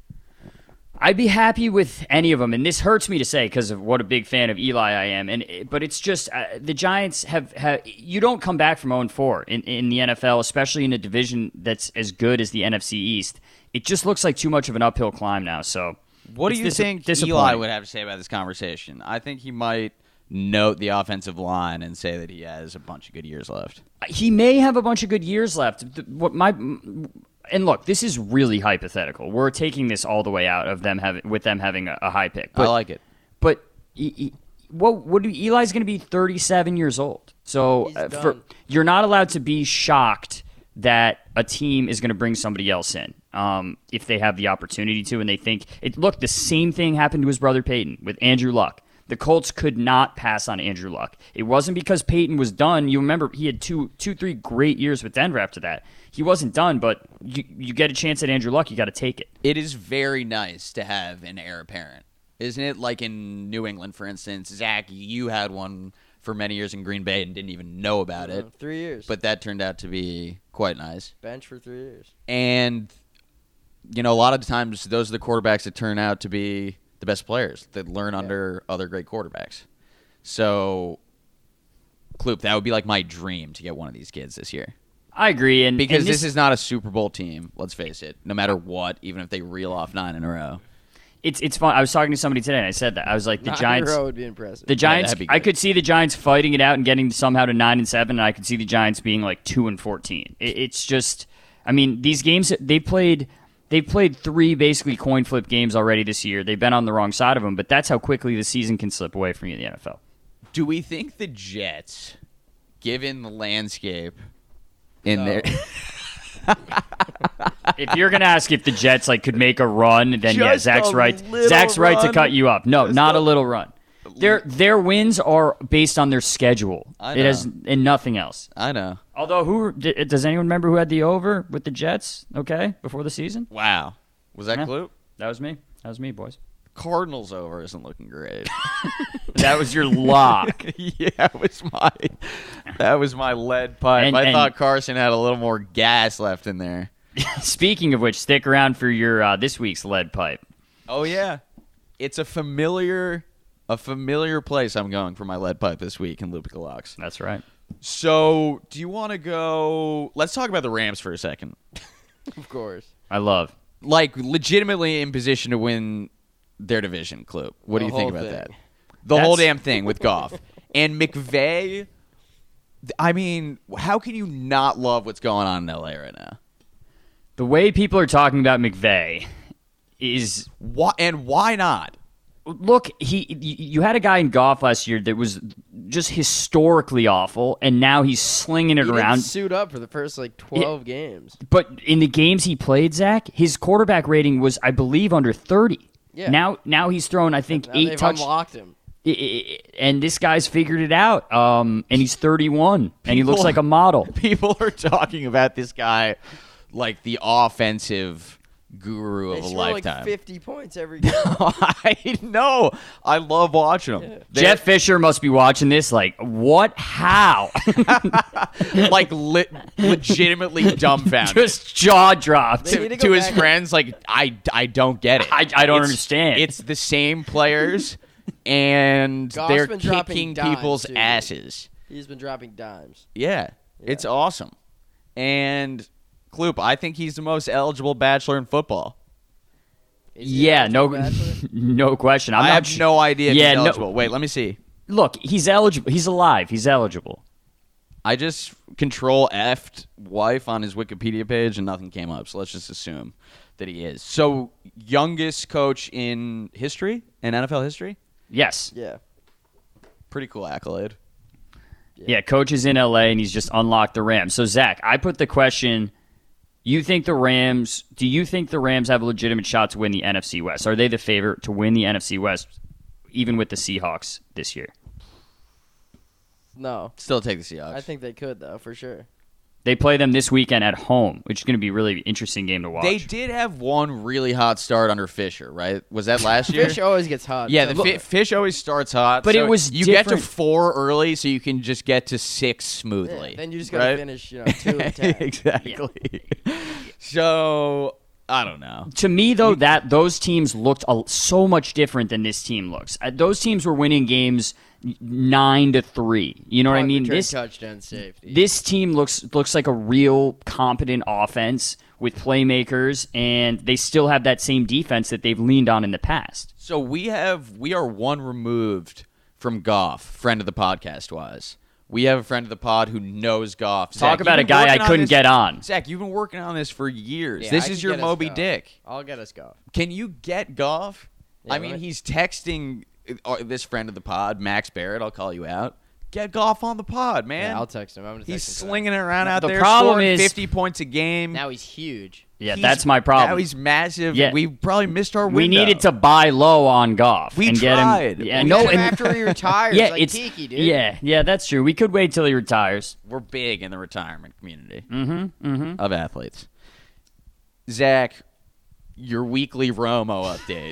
D: I'd be happy with any of them, and this hurts me to say because of what a big fan of Eli I am. And but it's just uh, the Giants have, have you don't come back from oh and four in, in the N F L, especially in a division that's as good as the N F C East. It just looks like too much of an uphill climb now. So,
B: What do
D: it's
B: you
D: dis-
B: think Eli
D: disappointing.
B: would have to say about this conversation? I think he might note the offensive line and say that he has a bunch of good years left.
D: He may have a bunch of good years left. The- What my and look, this is really hypothetical. We're taking this all the way out of them having with them having a, a high pick. But,
B: I like it.
D: But e- e- what what do Eli's going to be thirty-seven years old? So
C: He's
D: uh, for,
C: done.
D: you're not allowed to be shocked that a team is going to bring somebody else in um, if they have the opportunity to and they think it. Look, the same thing happened to his brother Peyton with Andrew Luck. The Colts could not pass on Andrew Luck. It wasn't because Peyton was done. You remember he had two, two, three great years with Denver after that. He wasn't done, but you, you get a chance at Andrew Luck, you got to take it.
B: It is very nice to have an heir apparent, isn't it? Like in New England, for instance, Zach, you had one for many years in Green Bay and didn't even know about it,
C: Uh, three years.
B: but that turned out to be quite nice.
C: bench for three years.
B: And, you know, a lot of times those are the quarterbacks that turn out to be the best players that learn under other great quarterbacks. So, Kloop, that would be like my dream to get one of these kids this year.
D: I agree, and
B: Because
D: and
B: this, is not a Super Bowl team, let's face it, no matter what, even if they reel off nine in a row.
D: it's it's fun. I was talking to somebody today, and I said that I was like, the
C: Nine
D: Giants.
C: in a row would be impressive.
D: The Giants,
B: that'd be
D: I
B: good.
D: could see the Giants fighting it out and getting somehow to nine and seven, and I could see the Giants being like two and fourteen. It, it's just, I mean, these games they played, they've played three basically coin flip games already this year. They've been on the wrong side of them, but that's how quickly the season can slip away from you in the N F L.
B: Do we think the Jets, given the landscape in
C: No.
B: their...
D: If you're gonna ask if the Jets like could make a run, then yeah,
B: Just
D: Zach's
B: a
D: right.
B: little
D: Zach's right to
B: run.
D: cut you up. No,
B: Just
D: not
B: a-
D: a little run. Their their wins are based on their schedule.
B: I
D: It has
B: know.
D: and nothing else.
B: I know.
D: Although, who d- does anyone remember who had the over with the Jets? Okay, before the season,
B: Wow. Was that
D: Yeah.
B: Kloop?
D: that was me. That was me, boys.
B: Cardinals over isn't looking great.
D: That was your lock.
B: yeah, it was my that was my lead pipe.
D: And-
B: I
D: and-
B: thought Carson had a little more gas left in there.
D: Speaking of which, stick around for your uh, this week's lead pipe.
B: Oh yeah, it's a familiar a familiar place I'm going for my lead pipe this week in Lupica Locks.
D: That's right.
B: So, do you want to go? Let's talk about the Rams for a second.
C: Of course.
D: I love.
B: Like, legitimately in position to win their division, Kloop. What
C: The
B: do you think
C: whole
B: about
C: thing.
B: that? The whole
D: That's-
B: damn thing with Goff. And McVay, I mean, how can you not love what's going on in L A right now?
D: The way people are talking about McVay is
B: Why, and why not?
D: look. He you had a guy in golf last year that was just historically awful, and now he's slinging it
C: He
D: around.
C: didn't suit up for the first like twelve games.
D: But in the games he played, Zach, his quarterback rating was, I believe, under thirty.
C: Yeah.
D: Now, now he's thrown, I think,
C: Now
D: eight
C: they've
D: touchdowns.
C: unlocked him.
D: I- I- and this guy's figured it out. Um, and he's thirty-one, and he looks
B: People-
D: like a model.
B: People are talking about this guy like the offensive guru
C: They
B: of a
C: score like
B: lifetime.
C: fifty points every game.
B: I know. I love watching him. They're-
D: Jeff Fisher must be watching this like, what? How?
B: like le- legitimately dumbfounded.
D: Just jaw dropped.
C: They need
B: to,
C: to go
B: to his
C: back-
B: friends, like I, I don't get it.
D: I- I don't
B: It's-
D: understand.
B: It's the same players, and
C: Goff's
B: they're
C: been dropping
B: kicking
C: dimes,
B: people's
C: too.
B: asses.
C: He's been dropping dimes.
B: Yeah, it's awesome. And Kloop, I think he's the most eligible bachelor in football.
C: Is he
D: Yeah,
C: an
D: no,
C: eligible bachelor?
D: no question. I'm
B: I
D: not
B: have
D: su-
B: no idea if
D: Yeah,
B: he's
D: no-
B: eligible. Wait, let me see.
D: Look, he's eligible. He's alive. He's eligible.
B: I just control F'd wife on his Wikipedia page and nothing came up. So let's just assume that he is. So youngest coach in history, in N F L history?
D: Yes.
C: Yeah.
B: Pretty cool accolade.
D: Yeah, coach is in L A and he's just unlocked the Rams. So Zach, I put the question, you think the Rams, do you think the Rams have a legitimate shot to win the N F C West? Are they the favorite to win the N F C West, even with the Seahawks this year?
C: No.
B: Still take the Seahawks.
C: I think they could, though, for sure.
D: They play them this weekend at home, which is going to be a really interesting game to watch.
B: They did have one really hot start under Fisher, right? Was that last year?
C: Fish always gets hot.
B: Yeah,
C: So
B: the fi- Fish always starts hot.
D: But
B: so
D: it was
B: you get to
D: different.
B: four early, so you can just get to six
C: Yeah,
B: smoothly.
C: then you just got to
B: right?
C: finish, you know, two and ten.
B: exactly. So I don't know.
D: To me, though, that those teams looked a, so much different than this team looks. Uh, those teams were winning games nine to three. You know what I
C: Punt,
D: mean?
C: return,
D: This
C: touchdown safety.
D: this team looks looks like a real competent offense with playmakers, and they still have that same defense that they've leaned on in the past.
B: So we have we are one removed from Goff, friend of the podcast wise. We have a friend of the pod who knows Goff.
D: Talk
B: Zach,
D: about
B: you've
D: a
B: been
D: guy I
B: working on
D: couldn't
B: this-
D: get on.
B: Zach, you've been working on this for years.
C: Yeah,
B: this
C: I
B: is
C: can
B: your
C: get us
B: Moby
C: Goff.
B: Dick.
C: I'll get us Goff.
B: Can you get Goff?
C: Yeah,
B: I mean,
C: let me-
B: he's texting uh, this friend of the pod, Max Barrett. I'll call you out. Get Goff on the pod, man.
C: Yeah, I'll text him. I'm gonna text
B: he's
C: him
B: slinging it around out
D: The
B: there,
D: problem
B: scoring
D: is-
B: fifty points a game.
C: Now he's huge.
D: Yeah,
B: He's-
D: that's my problem.
B: Now he's massive.
D: Yeah.
B: We probably missed our window.
D: We needed to buy low on Goff.
B: We
D: and
B: tried.
D: Get him. Yeah,
B: We
D: no,
C: Get him
D: and-
C: after he retires,
D: yeah,
C: like
D: it's
C: Tiki, dude.
D: yeah, yeah, that's true. We could wait till he retires.
B: We're big in the retirement community
D: Mm-hmm. Mm-hmm.
B: of athletes. Zach, your weekly Romo update.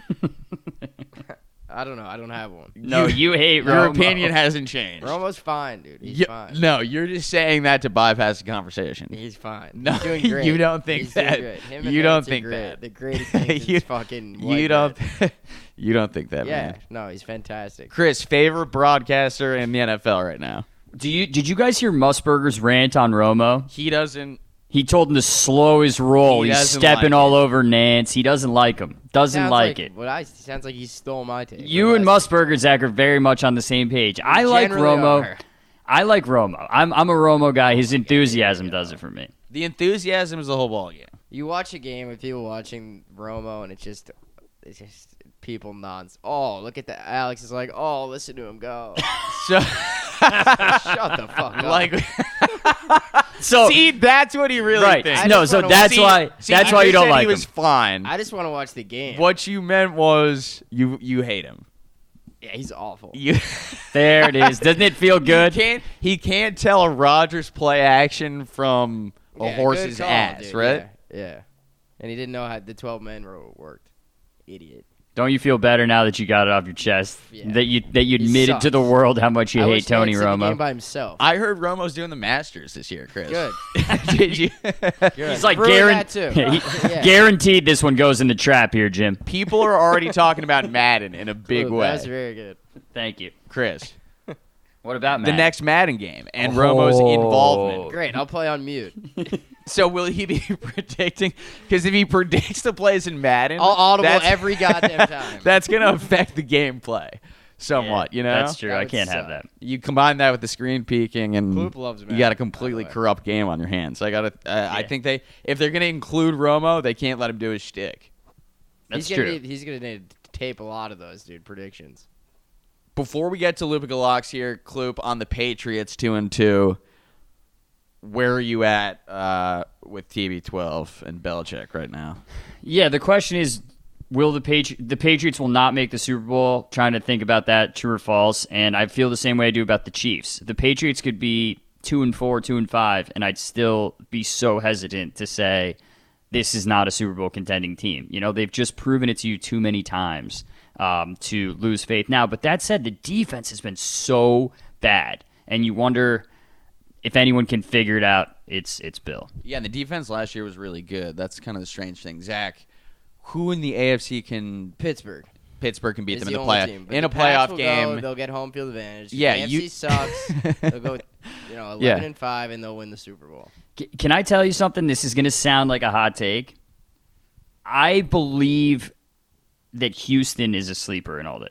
C: I don't know. I don't have one.
D: No, you hate
B: Your
D: Romo.
B: opinion hasn't changed.
C: Romo's fine, dude. He's
B: You-
C: fine.
B: No, you're just saying that to bypass the conversation.
C: He's fine.
B: No,
C: He's doing great.
B: you don't think
C: He's
B: that.
C: Doing great. Him and
B: You don't
C: Nance are
B: think
C: great.
B: that.
C: The greatest thing
B: You-
C: is fucking white
B: You don't.
C: bread.
B: you don't think that,
C: Yeah.
B: man.
C: No, he's fantastic.
B: Chris, favorite broadcaster in the N F L right now.
D: Do you did you guys hear Musburger's rant on Romo?
B: He doesn't.
D: He told him to slow his roll.
B: He
D: He's
B: doesn't
D: stepping
B: like
D: all
B: it.
D: over Nance. He doesn't like him. Doesn't
C: Sounds
D: like, it.
C: What I sounds like he stole my take.
D: You and Musburger, Zach, are very much on the same page. I like
C: generally
D: Romo.
C: are.
D: I like Romo. I'm I'm a Romo guy. His enthusiasm does it for me.
B: The enthusiasm is the whole ball game.
C: You watch a game with people watching Romo, and it's just, it's just people nonsense. Oh, look at that! Alex is like, oh, listen to him go.
B: So,
C: Shut the fuck up.
B: like,
D: So
B: see, that's what he really
D: right.
B: thinks.
C: I
D: No,
C: just
D: so
C: wanna
D: that's
B: See-
D: why
B: see,
D: that's
B: you
D: why you
B: just
D: don't
B: said
D: like
B: he was
D: him.
B: fine.
C: I just want to watch the game.
B: What you meant was you you hate him.
C: Yeah, he's awful.
B: You
D: There it is. Doesn't it feel good?
B: He can't he can't tell a Rodgers play action from a
C: Yeah,
B: horse's
C: good call,
B: ass,
C: dude.
B: right?
C: Yeah, yeah. And he didn't know how the twelve man rule worked. Idiot.
D: Don't you feel better now that you got it off your chest?
C: Yeah.
D: That you that you
C: He
D: admitted to the
C: sucks.
D: world how much you
C: I
D: hate
C: wish
D: Tony
C: Nance did the game
D: Romo.
C: by himself.
B: I heard Romo's doing the Masters this year, Chris.
C: Good.
B: Did you?
D: He's like
C: Ruin
D: guaran-
C: that too.
D: he-
C: Yeah.
D: guaranteed this one goes in the trap here, Jim.
B: People are already talking about Madden in a big
C: Ooh,
B: way.
C: That's very good.
D: Thank you.
B: Chris,
D: What about
B: the
D: Matt?
B: next Madden game and Romo's
D: Oh.
B: involvement.
C: Great. I'll play on mute.
B: So will he be predicting? Because if he predicts the plays in Madden,
C: I'll audible
B: that's-
C: every goddamn time.
B: That's going to affect the gameplay somewhat.
D: Yeah,
B: you know,
D: that's true.
C: That
D: I
C: would
D: can't have
C: suck.
D: that.
B: You combine that with the screen peeking, and
C: Kloop loves
B: you
C: Madden,
B: got a
C: by the
B: completely
C: way.
B: corrupt game on your hands. I got to. Uh, I
D: Yeah.
B: think they, if they're going to include Romo, they can't let him do his shtick.
D: That's
C: he's gonna
D: true.
C: Need, he's gonna need to tape a lot of those, dude. Predictions.
B: Before we get to Lupica Locks here, Kloop on the Patriots two and two. Where are you at uh, with T B twelve and Belichick right now?
D: Yeah, the question is, will the Patri- the Patriots will not make the Super Bowl? Trying to think about that, true or false. And I feel the same way I do about the Chiefs. The Patriots could be two and four, two and five, and I'd still be so hesitant to say this is not a Super Bowl contending team. You know, they've just proven it to you too many times um, to lose faith now. But that said, the defense has been so bad, and you wonder if anyone can figure it out. It's it's Bill.
B: Yeah, and the defense last year was really good. That's kind of the strange thing. Zach, who in the A F C can
C: Pittsburgh.
B: Pittsburgh can beat
C: is
B: them
C: the
B: in the
C: only
B: playoff
C: team. But
B: in
C: the
B: a
C: Pats
B: playoff
C: will
B: game?
C: Go, they'll get home field advantage.
B: Yeah,
C: the A F C
B: you-
C: sucks. They'll go, you know, eleven
B: Yeah.
C: and five, and they'll win the Super Bowl.
D: C- Can I tell you something? This is going to sound like a hot take. I believe that Houston is a sleeper in all this.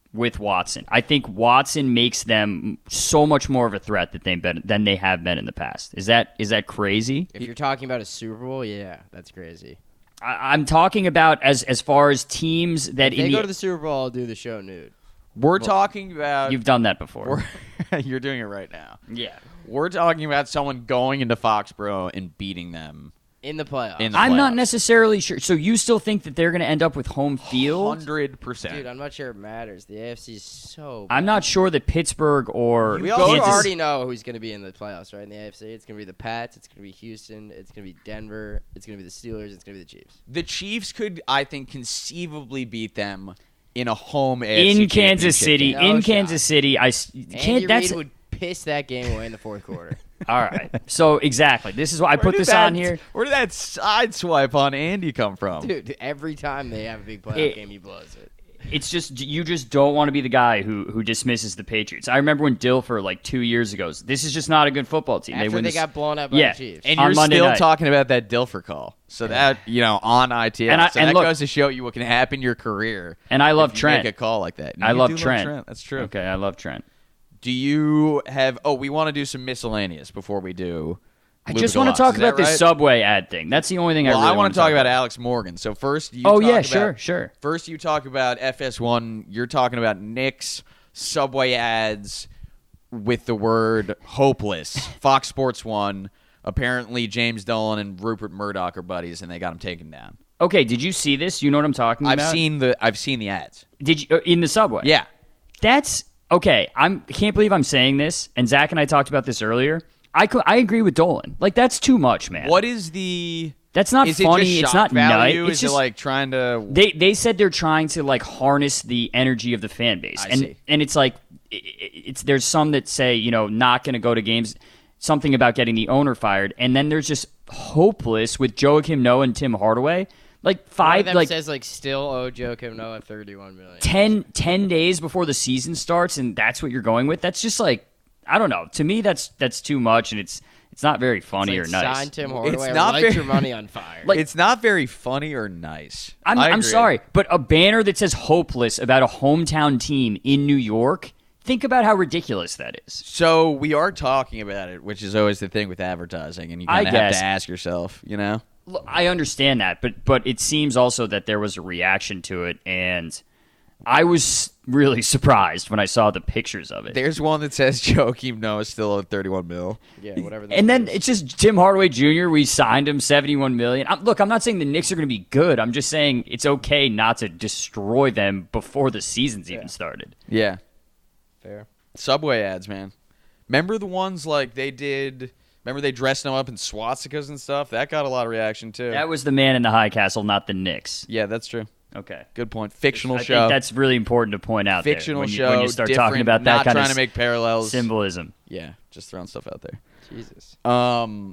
D: with Watson. I think Watson makes them so much more of a threat that they've been than they have been in the past. Is that is that crazy?
C: If you're talking about a Super Bowl, yeah, that's crazy.
D: I, I'm talking about as as far as teams that
C: If
D: in
C: they
D: the,
C: go to the Super Bowl, I'll do the show nude.
B: We're talking about.
D: you've done that before.
B: we're- You're doing it right now.
D: Yeah.
B: We're talking about someone going into Foxborough and beating them.
C: In the playoffs.
B: In the
D: I'm not
B: playoffs.
D: necessarily sure. So you still think that they're going to end up with home field?
B: Hundred percent.
C: Dude, I'm not sure it matters. The A F C is so bad.
D: I'm not sure that Pittsburgh or
C: We also
D: Kansas.
C: already know who's going to be in the playoffs, right? In the A F C, it's going to be the Pats, it's going to be Houston, it's going to be Denver, it's going to be the Steelers, it's going to be the Chiefs.
B: The Chiefs could, I think, conceively beat them in a home A F C
D: in Kansas
B: championship
D: City.
B: game.
C: No
D: in
C: shot.
D: Kansas City, I s-
C: Andy
D: can't. That's
C: Reid would piss that game away in the fourth quarter.
D: all right. So exactly, this is why I
B: Where
D: put
B: did
D: this
B: that-
D: on here.
B: Where did that side swipe on Andy come from?
C: Dude, every time they have a big playoff
D: It-
C: game, he blows it.
D: It's just you just don't want to be the guy who who dismisses the Patriots. I remember when Dilfer like two years ago. This is just not a good football team.
C: After
D: they
C: they,
D: win this-
C: got blown out by
D: Yeah.
C: the Chiefs.
B: And
D: on
B: you're
D: Monday
B: still
D: night.
B: talking about that Dilfer call. So that, you know, on I T L.
D: And I-
B: so
D: and
B: that
D: look-
B: goes to show you what can happen in your career.
D: And I love
B: if you
D: Trent.
B: Make a call like that.
D: I
B: You
D: love
B: do
D: Trent.
B: That's true.
D: Okay, I love Trent.
B: Do you have? Oh, we want to do some miscellaneous before we do.
D: I just want to talk about this Subway ad thing. That's the only thing
B: Well,
D: I really
B: I want to
D: talk
B: talk about Alex Morgan. So first, you
D: Oh
B: talk
D: yeah,
B: about,
D: sure, sure.
B: First, you talk about F S one. You're talking about Knicks Subway ads with the word hopeless. Fox Sports One. Apparently, James Dolan and Rupert Murdoch are buddies, and they got him taken down.
D: Okay, did you see this? You know what I'm talking
B: I've
D: about?
B: seen the. I've seen the ads.
D: Did you uh, in the subway?
B: Yeah.
D: That's okay. I'm I can't believe I'm saying this, and Zach and I talked about this earlier. I could, I agree with Dolan. Like that's too much, man.
B: What is the?
D: That's not
B: is
D: funny.
B: It just
D: It's
B: shock
D: not nice.
B: value?
D: It's
B: Is
D: just
B: it like trying to?
D: they they said they're trying to like harness the energy of the fan base,
B: I
D: and
B: see.
D: and it's like it, it's there's some that say you know not going to go to games, something about getting the owner fired, and then there's just hopeless with Joakim Noah and Tim Hardaway. Like
C: One
D: five,
C: of them
D: like
C: says, like, still owe Joakim Noah thirty-one million dollars.
D: ten, ten days before the season starts, and that's what you're going with. That's just like I don't know. To me, that's that's too much, and it's it's not very funny
C: It's
D: or
C: like,
D: nice.
C: Sign Tim Hardaway.
B: not
C: Light
B: very-
C: your money on fire.
D: Like-
B: It's not very funny or nice.
D: I'm,
B: I
D: I'm
B: agree.
D: sorry, but a banner that says hopeless about a hometown team in New York, think about how ridiculous that is.
B: So we are talking about it, which is always the thing with advertising, and you
D: I
B: kind of have
D: guess.
B: to ask yourself, you know.
D: Look, I understand that, but but it seems also that there was a reaction to it, and I was really surprised when I saw the pictures of it.
B: There's one that says Joakim Noah still at thirty-one mil.
C: yeah, whatever. That
D: And then
C: is.
D: it's just Tim Hardaway Junior We signed him seventy-one million dollars. I'm, look, I'm not saying the Knicks are going to be good. I'm just saying it's okay not to destroy them before the season's even started.
B: Yeah,
C: fair.
B: Subway ads, man. Remember the ones like they did? Remember they dressed them up in swastikas and stuff? That got a lot of reaction too.
D: That was the man in the high castle, not the Knicks.
B: yeah, that's true.
D: Okay.
B: Good point. Fictional
D: I
B: show.
D: think that's really important to point out.
B: Fictional
D: there when you,
B: show.
D: when you start
B: different,
D: talking about that
B: not
D: kind
B: trying
D: of
B: to make parallels.
D: symbolism.
B: Yeah, just throwing stuff out there.
C: Jesus.
B: Um,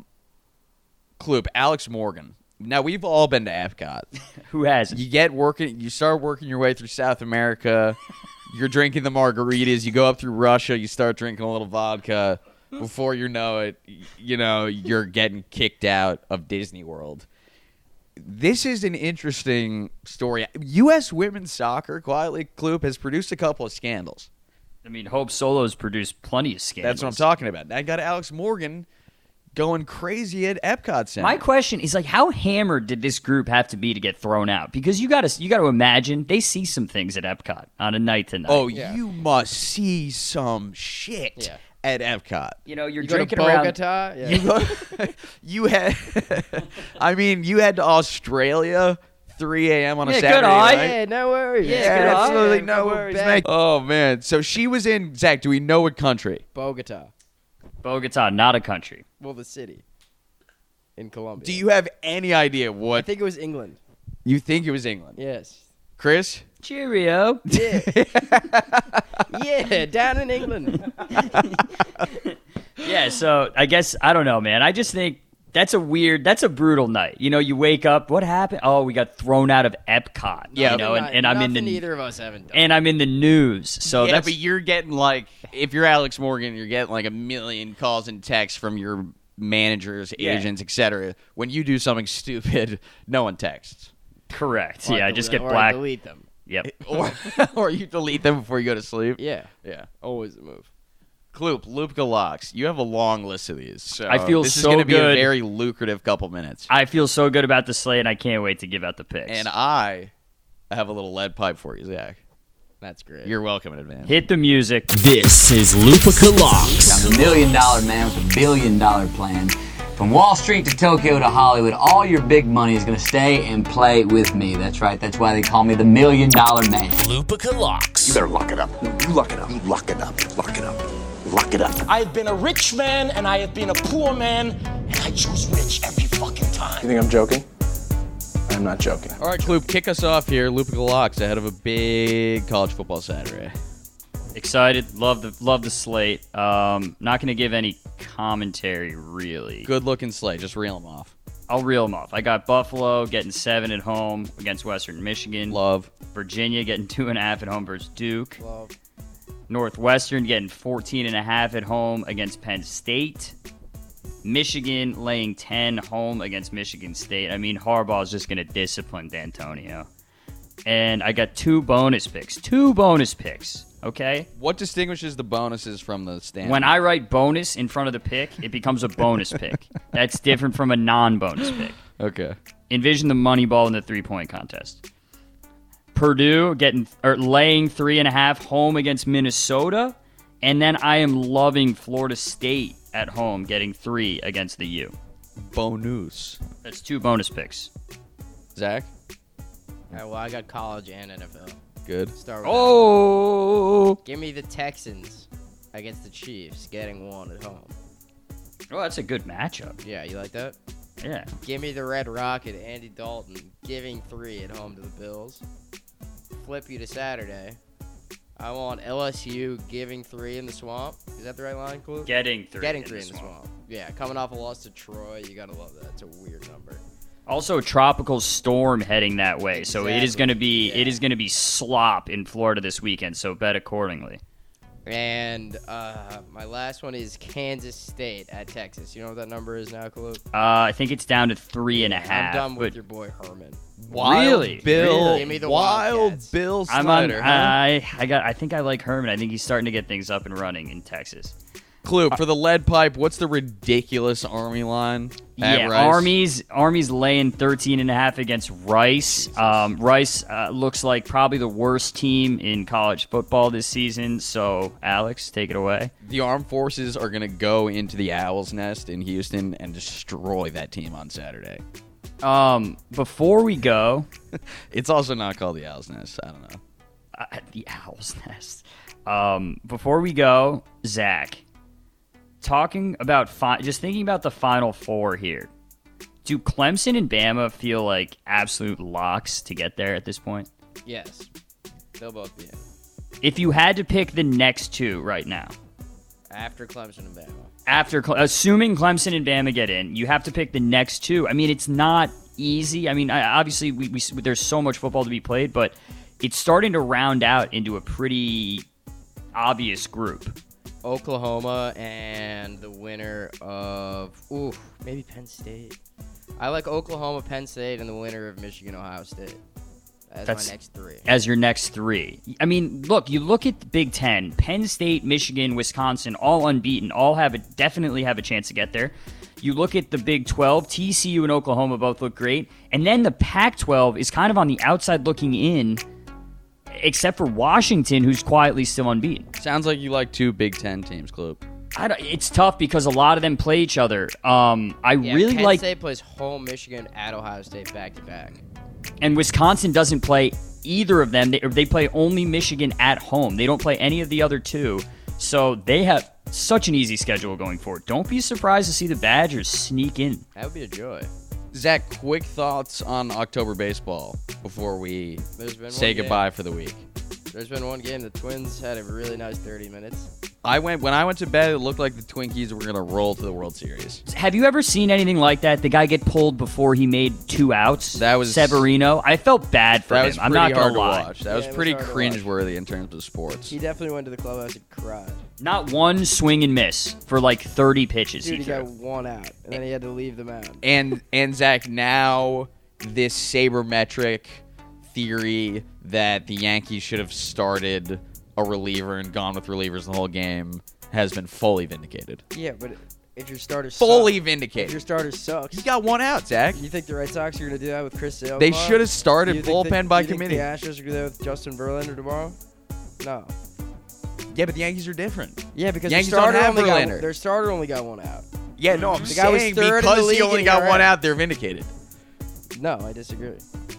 B: Kloop, Alex Morgan. Now we've all been to Epcot.
D: Who has it?
B: You get working. You start working your way through South America. You're drinking the margaritas. You go up through Russia. You start drinking a little vodka. Before you know it, y- you know you're getting kicked out of Disney World. This is an interesting story. U S women's soccer, quietly, Kloop, has produced a couple of scandals.
D: I mean, Hope Solo's produced plenty of scandals.
B: That's what I'm talking about. I got Alex Morgan going crazy at Epcot Center.
D: My question is like, how hammered did this group have to be to get thrown out? Because you got to you got to imagine they see some things at Epcot on a night to night.
B: Oh,
C: Yeah.
B: you must see some shit
C: Yeah.
B: at Epcot.
D: you know, you're
C: You go to
D: drinking around.
C: Bogota? Yeah.
B: You, go, you had, I mean, you had to Australia, three a.m. on a
D: Yeah, good
B: Saturday
D: eye.
B: night.
C: Yeah, no worries.
B: Yeah,
D: good eye.
B: absolutely
C: Yeah,
B: no
C: we're
B: worries,
C: back.
B: mate. Oh man, so she was in Zach. Do we know what country?
C: Bogota.
D: Bogota, not a country.
C: Well, the city. In Colombia.
B: Do you have any idea
C: I
B: what
C: think it was England.
B: you think it was England?
C: Yes.
B: Chris?
D: Cheerio.
C: Yeah. yeah, down in England.
D: Yeah, so I guess I don't know, man. I just think that's a weird, that's a brutal night. You know, you wake up, what happened? Oh, we got thrown out of Epcot.
B: Yeah,
D: you know, and, and I'm in
C: Nothing
D: the
C: neither of us haven't done.
D: and I'm in the news. So
B: yeah,
D: that's
B: but you're getting like, if you're Alex Morgan, you're getting like a million calls and texts from your managers,
D: Yeah.
B: agents, et cetera. When you do something stupid, no one texts.
D: correct.
C: Or
D: Yeah, I
C: del-
D: just get
C: or
D: black.
C: delete them.
D: Yep.
B: or or you delete them before you go to sleep.
C: Yeah,
B: Yeah.
C: always a move.
B: Kloop, Lupica locks. You have a long list of these. So
D: I feel
B: this
D: so
B: is going to be a
D: good.
B: very lucrative couple minutes.
D: I feel so good about the slate, and I can't wait to give out the picks.
B: And I have a little lead pipe for you, Zach.
C: That's great.
B: You're welcome in advance.
D: Hit the music.
E: This is Lupica Locks.
F: I'm a million dollar man with a billion dollar plan. From Wall Street to Tokyo to Hollywood, all your big money is going to stay and play with me. That's right. That's why they call me the million dollar man.
E: Lupica Locks.
A: You better lock it up. You lock it up. You lock it up. Lock it up. Lock it up.
G: I've been a rich man and I have been a poor man, and I choose rich every fucking time.
H: You think I'm joking? I'm not joking.
B: All right, Kloop, kick us off here. Lupica locks ahead of a big college football Saturday.
D: Excited. Love the love the slate. Um, not going to give any commentary, really.
B: Good looking slate. Just reel them off.
D: I'll reel them off. I got Buffalo getting seven at home against Western Michigan.
B: Love.
D: Virginia getting two and a half at home versus Duke.
C: Love.
D: Northwestern getting fourteen and a half at home against Penn State. Michigan laying ten home against Michigan State. I mean, Harbaugh is just going to discipline D'Antonio. And I got two bonus picks. Two bonus picks, okay?
B: What distinguishes the bonuses from the stand?
D: When I write bonus in front of the pick, it becomes a bonus pick. That's different from a non-bonus pick.
B: Okay.
D: Envision the money ball in the three-point contest. Purdue getting or laying three and a half home against Minnesota, and then I am loving Florida State at home getting three against the U.
B: Bonus.
D: That's two bonus picks.
B: Zach?
C: All right, well, I got college and N F L.
B: Good.
C: Start with
D: Oh,
C: that. Give me the Texans against the Chiefs, getting one at home.
D: oh, that's a good matchup.
C: Yeah, you like that?
D: Yeah.
C: Give me the Red Rocket, Andy Dalton, giving three at home to the Bills. Flip you to Saturday. I want L S U giving three in the Swamp. Is that the right line, Cool?
D: Getting three.
C: Getting
D: in
C: three
D: the
C: in the
D: swamp.
C: Swamp. Yeah, coming off a loss to Troy, you gotta love that. It's a weird number.
D: Also, a tropical storm heading that way, so it is
C: Exactly.
D: going to be
C: Yeah.
D: it is going to be slop in Florida this weekend. So bet accordingly.
C: And uh, my last one is Kansas State at Texas. You know what that number is now, Cool?
D: Uh, I think it's down to three and a half.
C: I'm done with
D: but
C: your boy Herman.
B: Wild
D: Really?
B: Bill.
C: Really? Give me the
B: Wild
C: Wildcats.
B: Bill
D: I'm on.
B: Snyder. huh?
D: I I got. I think I like Herman. I think he's starting to get things up and running in Texas.
B: Clue for the lead pipe. What's the ridiculous Army line? at
D: Yeah,
B: Rice?
D: Army's Army's laying thirteen and a half against Rice. Um, Rice uh, looks like probably the worst team in college football this season. So, Alex, take it away.
B: The armed forces are going to go into the Owl's Nest in Houston and destroy that team on Saturday.
D: Um, before we go,
B: It's also not called the Owl's Nest. I don't know.
D: uh, the Owl's Nest. Um, before we go, Zach, talking about fi- just thinking about the Final Four here. Do Clemson and Bama feel like absolute locks to get there at this point?
C: Yes. They'll both be in.
D: If you had to pick the next two right now,
C: After Clemson and Bama.
D: after Cle- assuming Clemson and Bama get in, you have to pick the next two. I mean, it's not easy. I mean, I, obviously, we, we there's so much football to be played, but it's starting to round out into a pretty obvious group.
C: Oklahoma and the winner of, ooh, maybe Penn State. I like Oklahoma, Penn State, and the winner of Michigan, Ohio State. That's,
D: That's-
C: my next three.
D: As your next three. I mean, look, you look at the Big Ten, Penn State, Michigan, Wisconsin, all unbeaten, all have a, definitely have a chance to get there. You look at the Big twelve, T C U and Oklahoma both look great. And then the Pac twelve is kind of on the outside looking in, except for Washington, who's quietly still unbeaten.
B: Sounds like you like two Big Ten teams, Clue.
D: I don't, it's tough because a lot of them play each other. Um, I
C: Yeah,
D: really
C: Penn
D: like,
C: State plays home Michigan at Ohio State back to back.
D: and Wisconsin doesn't play either of them. They, or they play only Michigan at home. They don't play any of the other two. So they have such an easy schedule going forward. Don't be surprised to see the Badgers sneak in.
C: That would be a joy.
B: Zach, quick thoughts on October baseball before we
C: There's been
B: say
C: one game-
B: goodbye for the week.
C: There's been one game. The Twins had a really nice thirty minutes.
B: I went when I went to bed. It looked like the Twinkies were gonna roll to the World Series.
D: Have you ever seen anything like that? The guy get pulled before he made two outs.
B: That was-
D: Severino. I felt bad for
B: That
D: him.
B: was
D: I'm
B: pretty
D: not
B: hard
D: gonna lie.
B: to watch. That
C: Yeah,
B: was
C: it was
B: pretty
C: hard to watch.
B: cringeworthy in terms of sports.
C: He definitely went to the clubhouse and cried.
D: Not one swing and miss for like thirty pitches.
C: Dude,
D: he
C: he
D: threw.
C: got one out, and then he had to leave the mound.
B: And and Zach, now this sabermetric theory that the Yankees should have started a reliever and gone with relievers the whole game has been fully vindicated.
C: Yeah, but if your starter
B: fully
C: sucks,
B: vindicated.
C: If your starter sucks,
B: You got one out, Zach.
C: you think the Red Sox are going to do that with Chris Sale?
B: They
C: tomorrow?
B: should have started
C: Do you think
B: bullpen
C: the-
B: by
C: do you
B: committee.
C: Think the Astros are going to do that with Justin Verlander tomorrow? No.
B: Yeah, but the Yankees are different.
C: Yeah, because
B: Yankees
C: their
B: don't
C: starter
B: have
C: only got,
B: Verlander.
C: their starter only got one out.
B: Yeah, no, I'm
C: The guy was
B: saying
C: third in the
B: because
C: league
B: he only
C: in
B: got
C: E R A.
B: one out, they're vindicated.
C: No, I disagree.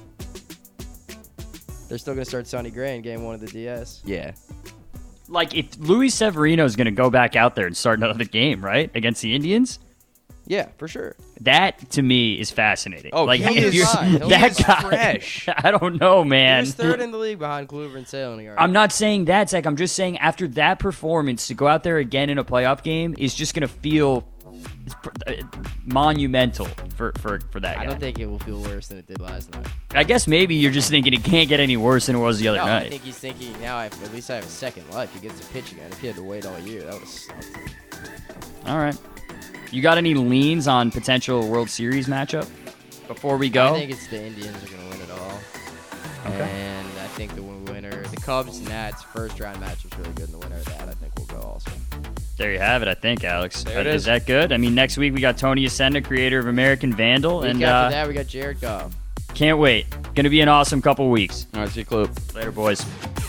C: They're still going to start Sonny Gray in game one of the D S.
B: Yeah.
D: Like, if Luis Severino is going to go back out there and start another game, right, against the Indians,
C: Yeah, for sure.
D: that to me is fascinating.
B: Oh,
D: like,
B: he
D: if
B: is
D: you're-
C: fine. He'll
D: that
C: be
D: guy,
B: fresh.
D: I don't know,
C: He
D: man.
C: was third in the league behind Kluber and Sale in the
D: I'm not saying that, Zach. I'm just saying after that performance, to go out there again in a playoff game is just going to feel uh, monumental for, for, for that guy.
C: I don't think it will feel worse than it did last night.
D: I guess maybe you're just thinking it can't get any worse than it was the other
C: No,
D: night.
C: I think he's thinking now I have, at least I have a second life. He gets to pitch again. If he had to wait all year, that would have sucked.
D: All right. You got any leans on potential World Series matchup before we go?
C: I think it's the Indians are going to win it all.
D: Okay.
C: And I think the winner, the Cubs Nats first round match was really good. And the winner of that, I think, will go also.
D: There you have it, I think, Alex.
B: There it
D: Uh,
B: is.
D: Is that good? I mean, next week we got Tony Ascenda, creator of American Vandal,
C: Week
D: and
C: after
D: uh,
C: that, we got Jared Goff.
D: can't wait. Going to be an awesome couple weeks.
B: All right, see you, Clue.
D: Later, boys.